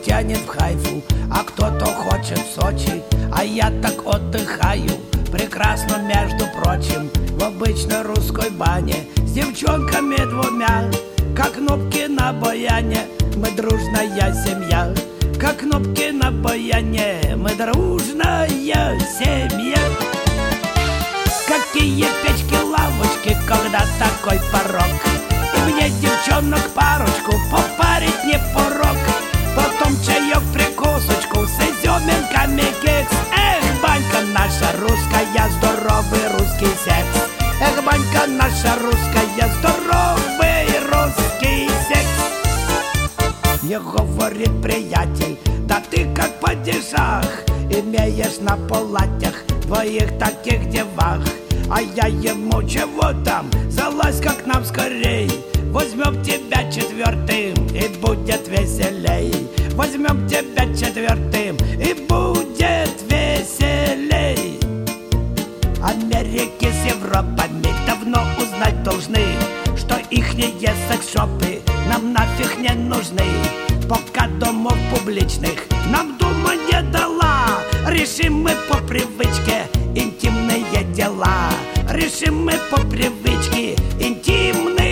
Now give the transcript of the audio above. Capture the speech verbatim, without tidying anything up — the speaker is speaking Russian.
тянет в Хайфу, а кто-то хочет в Сочи. А я так отдыхаю, прекрасно, между прочим, в обычной русской бане с девчонками двумя, как кнопки на баяне. Мы дружная семья, как кнопки на баяне. Мы дружная семья. Какие печки, лавочки, когда такой порог. И мне девчонок парочку попарить не порог. Потом чаек, прикусочку с изюминками кекс. Эх, банька наша русская, здоровый русский секс. Эх, банька наша русская, здоровый русский секс. Мне говорит приятель: да ты как падишах, имеешь на палатях двоих таких девах. А я ему: чего там, залазь как нам скорей, возьмем тебя четвертым и будет веселей. Возьмем тебя четвертым и будет веселей. Америки с Европами давно узнать должны, что ихние секс-шопы нам нафиг не нужны. Пока домов публичных нам дума не дала, решим мы по привычке интимные дела. Решим мы по привычке интимные